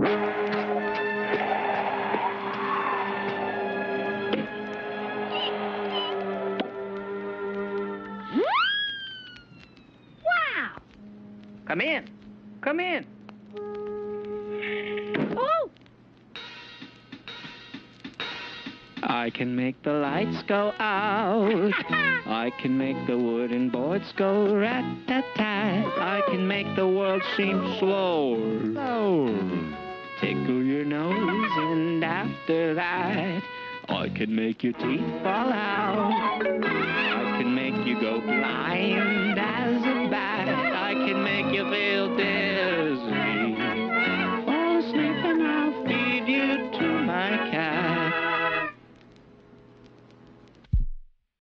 Wow! Come in. Come in. Oh! I can make the lights go out. I can make the wooden boards go rat-tat-tat. I can make the world seem slower. Tickle your nose, and after that, I can make your teeth fall out. I can make you go blind as a